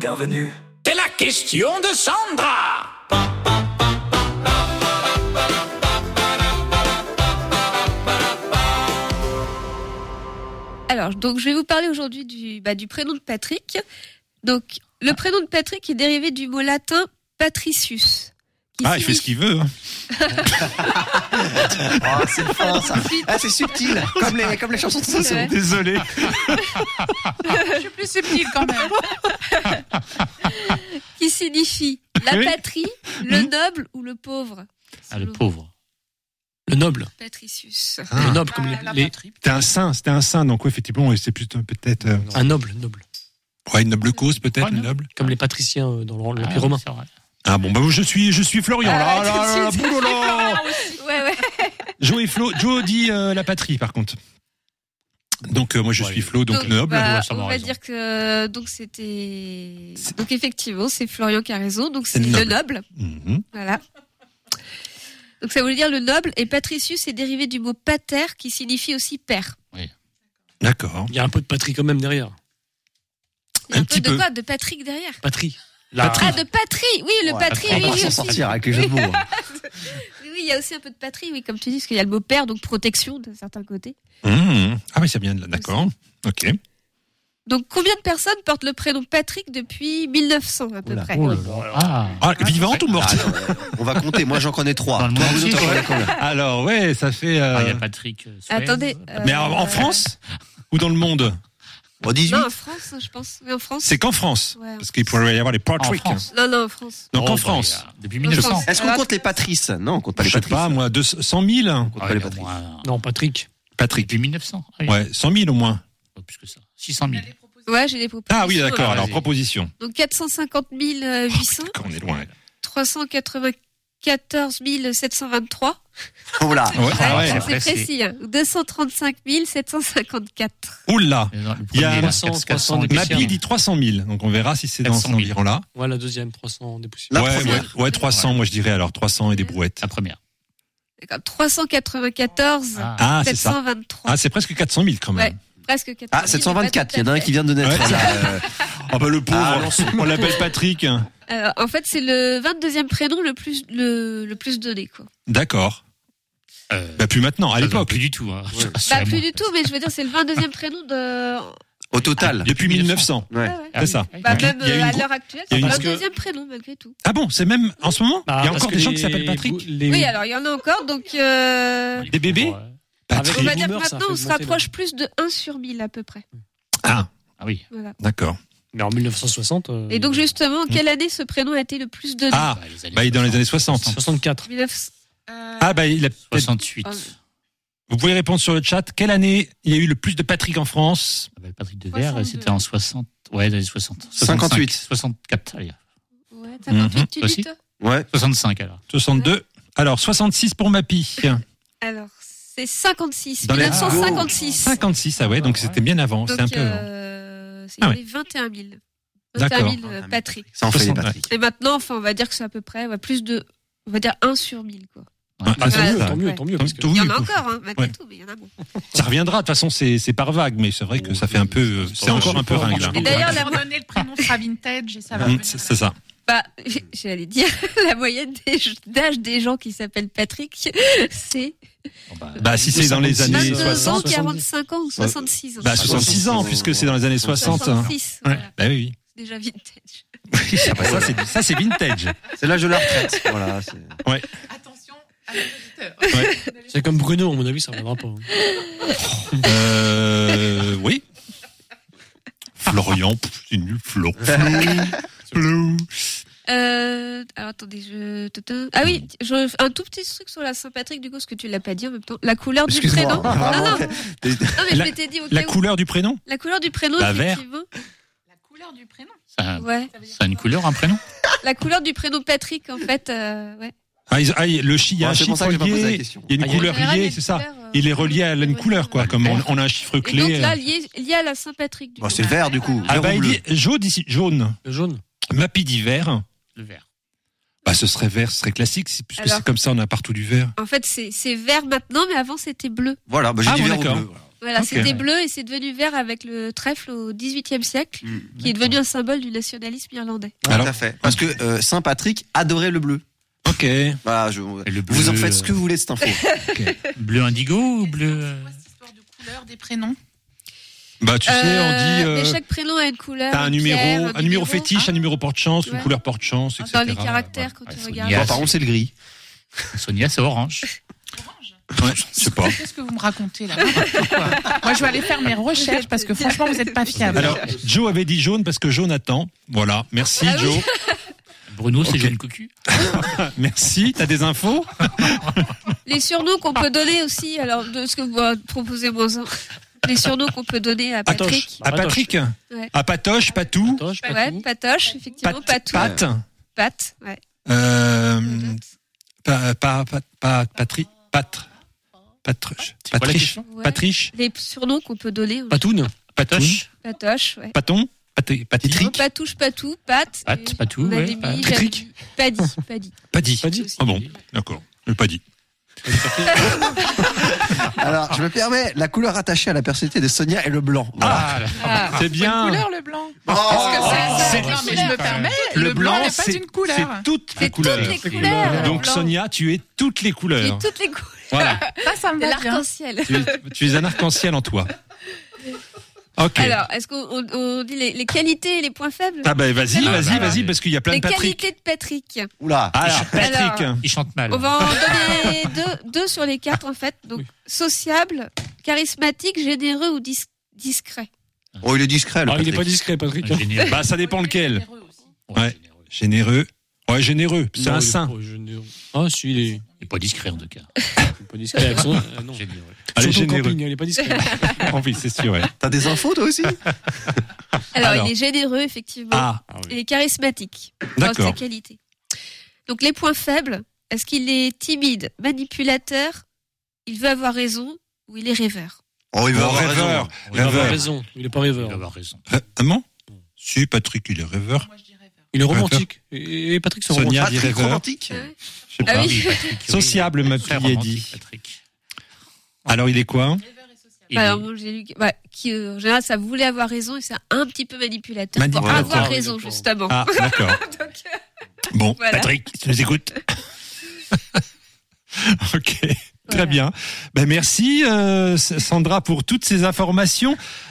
intervenu. C'est la question de Sandra. Alors, donc, je vais vous parler aujourd'hui du prénom de Patrick. Donc, le prénom de Patrick est dérivé du mot latin patricius. Il fait ce qu'il veut. Hein. C'est fort, ça. C'est subtil, comme les chansons de Soso. Ouais. Désolé. Je suis plus subtile quand même. Qui signifie la Oui. patrie, le noble ou le pauvre. Ah, le pauvre. Le noble. Patricius. Le noble, comme La les... patrie. C'était un saint, donc oui, effectivement, c'est plutôt peut-être. Un noble. Une noble cause, peut-être, Ouais, le non. noble. Comme les patriciens dans l'Empire romain. C'est vrai. Ah bon, je suis Florian, là, tout de suite. boulala. Ouais. Joe dit la patrie, par contre. Donc, moi, je suis Flo, donc noble. ça va on va raison. dire que donc c'était donc effectivement c'est Florian qui a raison, donc c'est C'est le noble. noble. Mhm. Voilà. Donc ça veut dire le noble, et patricius est dérivé du mot pater qui signifie aussi père. D'accord. Il y a un peu de patrie quand même derrière. Il y a Un un peu petit de peu. quoi? De patrie derrière. Patrie. Ah, de patrie. Oui, le patrie. On va Oui, s'en oui, sortir avec les jeux de mots. oui, il y a aussi un peu de patrie, oui, comme tu dis, parce qu'il y a le mot père, donc protection de certains côtés. Ah oui, c'est bien, d'accord. Ok. Donc combien de personnes portent le prénom Patrick depuis 1900 à peu Oula. près? Oh là là. Ah. Vivante ou morte? On va compter, moi j'en connais 3. Dans le monde entier, T'en connais ouais. combien? Alors, ouais, ça fait. Il y a Patrick Suez. Attendez. Mais en France ou dans le monde? 18. Non, en France, je pense. Oui, en France. C'est qu'en France. Ouais. Parce qu'il pourrait y avoir les Patrick. En France. Non, en France. Donc Oh, en France. Depuis En 1900. France. Est-ce qu'on compte les patrices? Non, on compte pas Je les sais patrices. pas, moi, 100 000. On compte pas les au patrices. moins, non, Patrick. Patrick. Depuis 1900. Ah oui. Ouais, 100 000 au moins. Pas plus que ça. 600 000. Ouais, j'ai des propositions. Ah oui, d'accord. Alors, Vas-y. proposition. Donc 450 800, On est loin. 394 723. Oh là. Ouais, ah ouais. c'est précis. précis. Hein. 235 754. Oula. Il y a 300 Nabil dit 300 000. Donc on verra si c'est dans 400 cet 000. environ-là. Ouais, la deuxième, 300 des poussières. La Ouais, première. ouais, 300, moi je dirais alors 300 et des brouettes. La première. D'accord. 394 Ah, c'est ça. 723. Ah, c'est presque 400 000 quand même. Ouais. Presque 400 000. Ah, 724. Il y en a un qui vient de naître. Ouais. là, Ah bah le pauvre, Ah, on l'appelle Patrick. Alors, en fait, c'est le 22e prénom le plus donné, quoi. D'accord. Bah plus maintenant, à l'époque. Plus du tout. Hein. Bah, plus du tout, mais je veux dire, c'est le 22e prénom de. Au total. Depuis 1900. Ouais. C'est ça. Bah, Ok. même Il y a une à gro- l'heure actuelle, il y c'est a le une- 22e prénom, malgré tout. Ah bon, c'est même en ce moment Bah, il y a parce encore que des gens qui s'appellent Patrick. Oui, alors, il y en a encore, donc, Des bébés Patrick. on va les dire que boomers, ça maintenant, fait on se monter rapproche plus de 1 sur 1000, à peu près. Ah, Ah oui. Voilà. d'accord. Mais en 1960. Et donc, justement, quelle année ce prénom a été le plus donné? Ah, bah il est dans les années 60. 64. 1900. Ah bah il a peut-être... 68. Ah, Vous pouvez répondre sur le chat. Quelle année il y a eu le plus de Patrick en France? Patrick Devers, 62. c'était en 60. Ouais, dans les 60. 58. 64, allez. Ouais, 58, tu dis, Aussi. toi? Ouais. 65 alors. 62. Alors 66 pour Mappy. Alors, c'est 56. Dans les- 1956. 56, ah ouais, donc c'était bien avant. Donc, C'est un peu avant. c'est Ah les 21 000. 21 D'accord. 000 Patrick. Ça en fait les 60, patrices. Et maintenant, enfin, on va dire que c'est à peu près plus de, on va dire 1 sur 1000, quoi. Ah, Ah, ça, Ouais. ça- tant mieux, tant mieux. Parce que... Oui, Il y en a oui, encore, hein, malgré Ouais. tout, mais il y en a moins. ça reviendra. De toute façon, c'est par vague, mais c'est vrai que ça fait un peu. C'est encore un peu ringue là. Et d'ailleurs, Pour donner le prénom sera vintage et ça va. C'est ça. Bah, j'allais dire, la moyenne d'âge des gens qui s'appellent Patrick, c'est Bah si c'est dans les années 22 ans, 60. 45 ans ou 66 ans. Bah 66 ans puisque c'est dans les années 60. 66, Ouais. voilà. Bah oui. C'est déjà vintage. Oui. Ah bah, ça c'est vintage. C'est l'âge de la retraite. Voilà. Attention à nos auditeurs. C'est comme Bruno, à mon avis, ça ne reviendra pas. Oui. Florian, c'est nul. Flo. Alors attendez, ah oui, un tout petit truc sur la Saint-Patrick du coup, parce que tu l'as pas dit en même temps. La couleur du Excuse-moi. prénom. Non, non, mais je La- m'étais dit au La cas où. couleur du prénom? La couleur du prénom, Bah, vert. effectivement. La couleur du prénom. Ouais. Ça a une couleur, un prénom? La couleur du prénom Patrick, en fait, ouais. Ah, le il y a un Ouais, c'est pour chiffre ça que j'ai pas posé la lié, question. il y a une Ah, il y a couleur En général, il y a liée, une c'est ça. couleur, Il est relié à une couleur, quoi, comme on a un chiffre Et clé. donc là, lié à la Saint-Patrick du Bon, coup. c'est vert du coup. Ah Vert bah ou il bleu. dit jaune ici, jaune. Le jaune? Mappy dit vert. Le vert. Bah ce serait vert, ce serait classique, puisque Alors- c'est comme ça, on a partout du vert. En fait, c'est vert maintenant, mais avant c'était bleu. Voilà, bah, j'ai Ah dit bon, vert ou d'accord. bleu. Voilà. Voilà, Ok. c'était bleu et c'est devenu vert avec le trèfle au XVIIIe siècle, qui est devenu un symbole du nationalisme irlandais. Tout Alors- à fait. Parce que Saint Patrick adorait le bleu. Ok. Voilà, Et le vous en bleu, faites ce que vous voulez de cette info. Bleu indigo ou bleu C'est quoi cette histoire de couleur des prénoms? Bah tu sais, on dit Mais chaque prénom a une couleur. t'as un une pierre, numéro fétiche, un numéro porte-chance, une Ouais. couleur porte-chance, etc. Dans les caractères, quand Ouais, tu Sonia. regardes. Yes. Bon, par contre, c'est le gris. Sonia, c'est orange. Ouais, je sais pas. Qu'est-ce que vous me racontez là? N'importe quoi. Moi, je vais aller faire mes recherches parce que franchement, vous n'êtes pas fiable. Alors, Joe avait dit jaune parce que Jonathan. Voilà. Merci, Ah oui. Joe. Bruno, c'est Ok. jaune cocu. Merci. T'as des infos? Les surnoms qu'on peut donner aussi, alors de ce que vous proposez moins un. Les surnoms qu'on peut donner à Patrick. À Patrick? Ouais. À Patoche, Patou? Patoche, Ouais, Patou. Patoche, effectivement, Patou. Pat? Pat, ouais. Patrick? Patruche. C'est quoi la Patriche? question Ouais. Patriche? Les surnoms qu'on peut donner. Patoun? Patoche. Patoche, ouais. Paton? Patrick? Patouche, Patou, Pat. Pat, et Patou, on avait ouais, mis, Pat. j'avais Patrick. mis Paddy. Paddy. Paddy. Ah bon, d'accord. Le Paddy. Alors, je me permets, la couleur attachée à la personnalité de Sonia est le blanc. Voilà. Ah. C'est bien. Couleur le blanc. Oh, C'est c'est- non, mais je me permets. Le blanc n'est pas une couleur. C'est toutes les C'est couleurs. toutes les couleurs. Donc Blanc. Sonia, tu es toutes les Et couleurs. toutes les couleurs. Voilà. Ça me De va bien. l'arc-en-ciel. Tu es un arc-en-ciel en toi. Ok. Alors, est-ce qu'on dit les qualités et les points faibles? Ah ben vas-y, Ah, vas-y, bah, vas-y, parce qu'il y a plein Les de Patrick. qualités de Patrick. Oula. Alors, Patrick. Alors, Il chante mal. On va en donner deux sur les quatre en fait. Donc, sociable, charismatique, généreux ou discret. Oh, il est discret, le Ah, il est Patrick. pas discret, Patrick. Généreux. Bah ça dépend lequel. Généreux aussi. Ouais. Généreux. Ouais, généreux. C'est Non, un il est saint. pas généreux. Ah, si, il est Il est pas discret en tout cas. pas discret. Avec son- non. Généreux. Allez, Sur ton généreux. camping, il est pas discret. Oh, oui, c'est sûr, ouais. T'as des infos, toi aussi? Alors, il est généreux effectivement. Ah, Et charismatique. Dans d'accord. ses qualités. Donc, les points faibles. Est-ce qu'il est timide, manipulateur, il veut avoir raison ou il est rêveur? Oh, il va Bon, avoir raison. rêveur. Il va avoir Rêveur. raison. Il est pas Il rêveur. va avoir raison. Vraiment? Si, Patrick, il est rêveur. Moi, je dirais vert. Il est romantique. Et Patrick, c'est Sonia romantique. dit Patrick rêveur. romantique. Je sais Ah pas. oui. Patrick, oui. Sociable, ma Très fille a romantique, dit. Patrick. Alors, il est quoi? Rêveur et social. Il Alors, est- moi, j'ai lu qui, en général, ça voulait avoir raison et c'est un petit peu manipulateur. Pour Manipulateur. avoir Oui, raison, d'accord. justement. Ah, d'accord. Donc, Bon, Voilà. Patrick, tu nous écoutes? Ok, très Voilà. bien. Ben merci Sandra pour toutes ces informations.